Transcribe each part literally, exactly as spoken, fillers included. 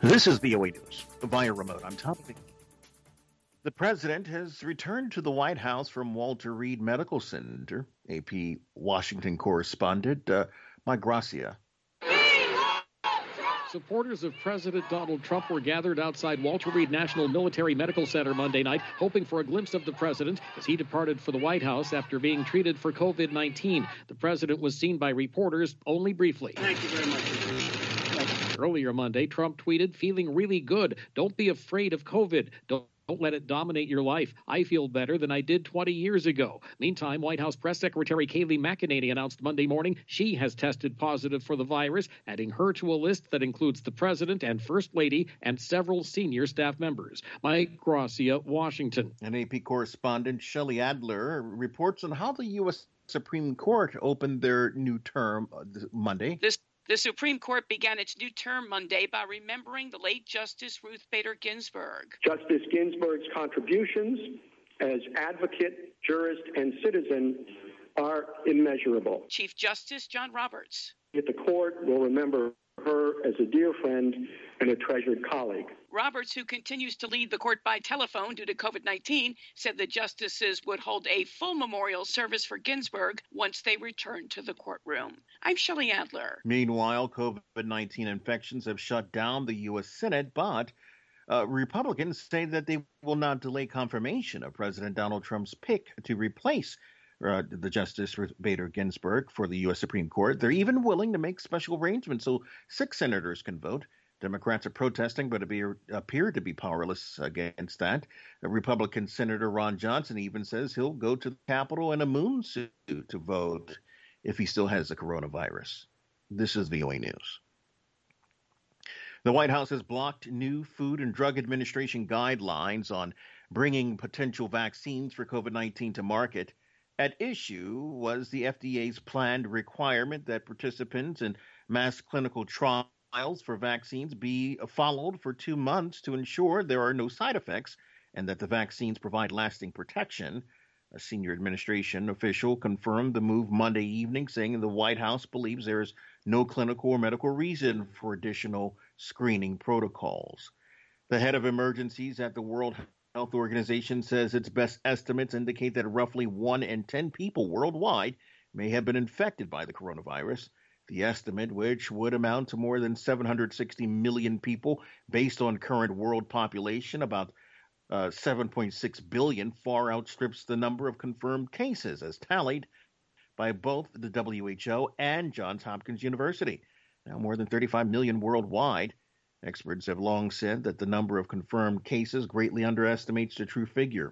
This is V O A News via remote. I'm Tom. The president has returned to the White House from Walter Reed Medical Center. A P Washington correspondent uh, Mike Gracia. Supporters of President Donald Trump were gathered outside Walter Reed National Military Medical Center Monday night, hoping for a glimpse of the president as he departed for the White House after being treated for covid nineteen. The president was seen by reporters only briefly. Thank you very much. Earlier Monday, Trump tweeted, "Feeling really good. Don't be afraid of COVID. Don't Don't let it dominate your life. I feel better than I did twenty years ago." Meantime, White House Press Secretary Kayleigh McEnany announced Monday morning she has tested positive for the virus, adding her to a list that includes the president and first lady and several senior staff members. Mike Gracia, Washington. An A P correspondent Shelley Adler reports on how the U S Supreme Court opened their new term Monday. This The Supreme Court began its new term Monday by remembering the late Justice Ruth Bader Ginsburg. Justice Ginsburg's contributions as advocate, jurist, and citizen are immeasurable. Chief Justice John Roberts. The court will remember her as a dear friend and a treasured colleague. Roberts, who continues to lead the court by telephone due to covid nineteen, said the justices would hold a full memorial service for Ginsburg once they return to the courtroom. I'm Shelley Adler. Meanwhile, covid nineteen infections have shut down the U S Senate, but uh, Republicans say that they will not delay confirmation of President Donald Trump's pick to replace uh, the Justice Ruth Bader Ginsburg for the U S Supreme Court. They're even willing to make special arrangements so six senators can vote. Democrats are protesting, but appear, appear to be powerless against that. Republican Senator Ron Johnson even says he'll go to the Capitol in a moon suit to vote if he still has the coronavirus. This is V O A News. The White House has blocked new Food and Drug Administration guidelines on bringing potential vaccines for covid nineteen to market. At issue was the F D A's planned requirement that participants in mass clinical trials for vaccines be followed for two months to ensure there are no side effects and that the vaccines provide lasting protection. A senior administration official confirmed the move Monday evening, saying the White House believes there is no clinical or medical reason for additional screening protocols. The head of emergencies at the World Health Organization says its best estimates indicate that roughly one in ten people worldwide may have been infected by the coronavirus. The estimate, which would amount to more than seven hundred sixty million people based on current world population, about uh, seven point six billion, far outstrips the number of confirmed cases as tallied by both the W H O and Johns Hopkins University. Now more than thirty-five million worldwide. Experts have long said that the number of confirmed cases greatly underestimates the true figure.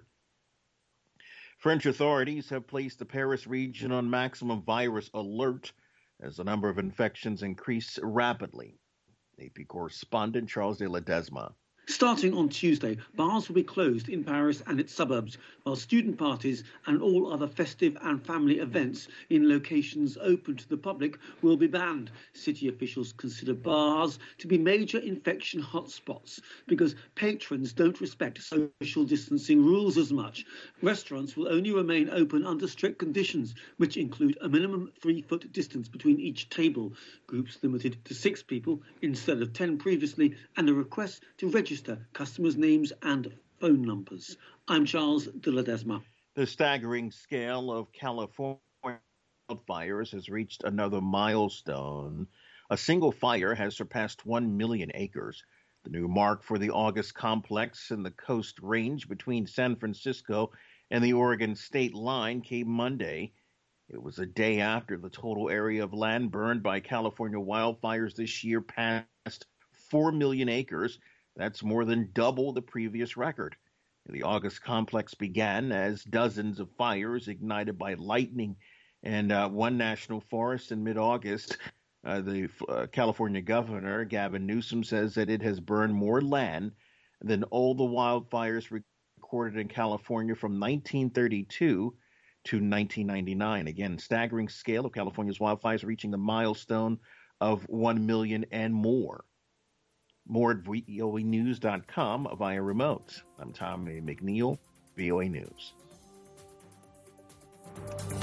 French authorities have placed the Paris region on maximum virus alert as the number of infections increase rapidly. A P correspondent Charles de Ledesma. Starting on Tuesday, bars will be closed in Paris and its suburbs, while student parties and all other festive and family events in locations open to the public will be banned. City officials consider bars to be major infection hotspots because patrons don't respect social distancing rules as much. Restaurants will only remain open under strict conditions, which include a minimum three-foot distance between each table, groups limited to six people instead of ten previously, and a request to register customers' names and phone numbers. I'm Charles de Ledesma. The staggering scale of California wildfires has reached another milestone. A single fire has surpassed one million acres. The new mark for the August complex in the Coast Range between San Francisco and the Oregon state line came Monday. It was a day after the total area of land burned by California wildfires this year passed four million acres. That's more than double the previous record. The August complex began as dozens of fires ignited by lightning and uh, one national forest in mid-August. Uh, the uh, California governor, Gavin Newsom, says that it has burned more land than all the wildfires recorded in California from nineteen thirty-two to nineteen ninety-nine. Again, staggering scale of California's wildfires reaching the milestone of one million and more. More at V O A news dot com via remote. I'm Tommy McNeil, V O A News.